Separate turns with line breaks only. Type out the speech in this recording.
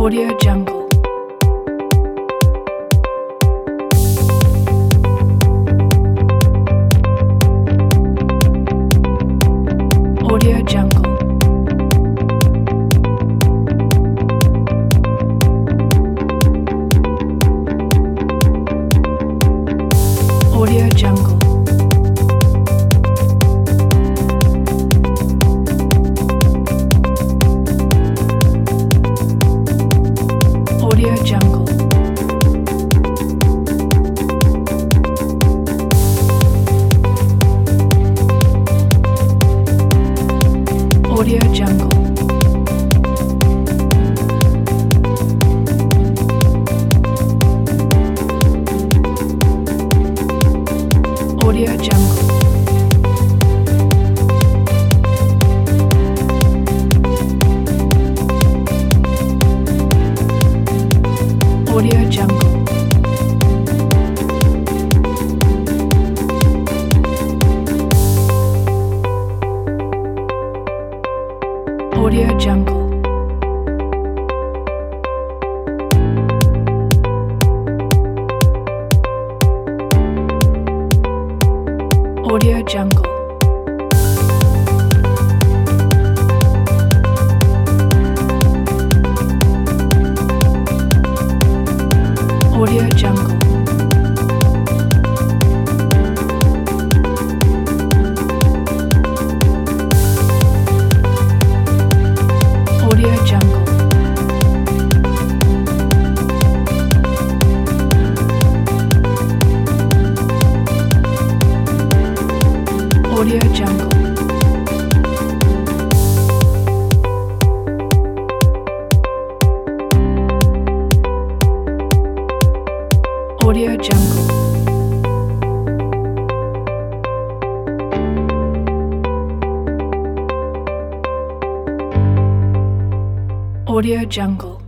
Audio Jungle. Audio Jungle. Audio Jungle. Audio Jungle. Audio Jungle. Audio Jungle. Audio Jungle. Audio Jungle. Audio Jungle. Audio Jungle. Audio Jungle. Audio Jungle. Audio Jungle. Audio Jungle.